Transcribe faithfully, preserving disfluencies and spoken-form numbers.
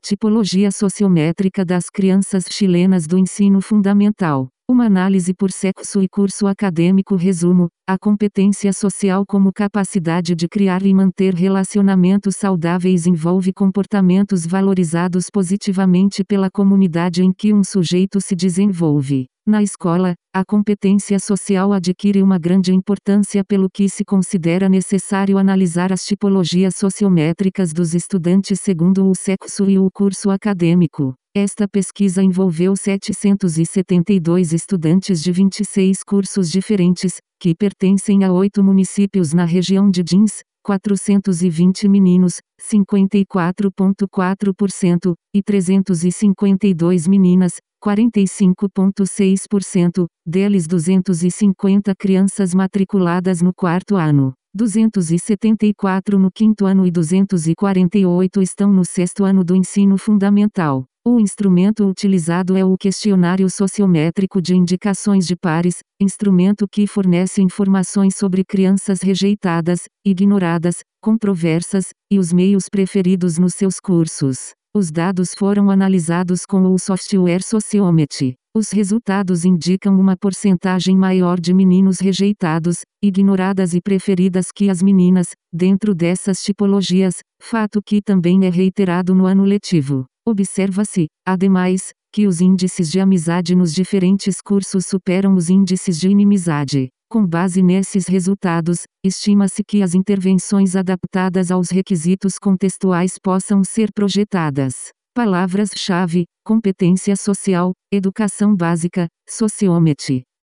Tipologia sociométrica das crianças chilenas do ensino fundamental. Uma análise por sexo e curso acadêmico. Resumo: a competência social como capacidade de criar e manter relacionamentos saudáveis envolve comportamentos valorizados positivamente pela comunidade em que um sujeito se desenvolve. Na escola, a competência social adquire uma grande importância, pelo que se considera necessário analisar as tipologias sociométricas dos estudantes segundo o sexo e o curso acadêmico. Esta pesquisa envolveu setecentos e setenta e dois estudantes de vinte e seis cursos diferentes, que pertencem a oito municípios na região de Jeans, quatrocentos e vinte meninos, cinquenta e quatro vírgula quatro por cento, e trezentos e cinquenta e dois meninas, quarenta e cinco vírgula seis por cento, deles duzentos e cinquenta crianças matriculadas no quarto ano. duzentos e setenta e quatro no quinto ano e duzentos e quarenta e oito estão no sexto ano do ensino fundamental. O instrumento utilizado é o Questionário Sociométrico de Indicações de Pares, instrumento que fornece informações sobre crianças rejeitadas, ignoradas, controversas, e os meios preferidos nos seus cursos. Os dados foram analisados com o software Sociometry. Os resultados indicam uma porcentagem maior de meninos rejeitados, ignoradas e preferidas que as meninas, dentro dessas tipologias, fato que também é reiterado no ano letivo. Observa-se, ademais, que os índices de amizade nos diferentes cursos superam os índices de inimizade. Com base nesses resultados, estima-se que as intervenções adaptadas aos requisitos contextuais possam ser projetadas. Palavras-chave: competência social, educação básica, sociometry.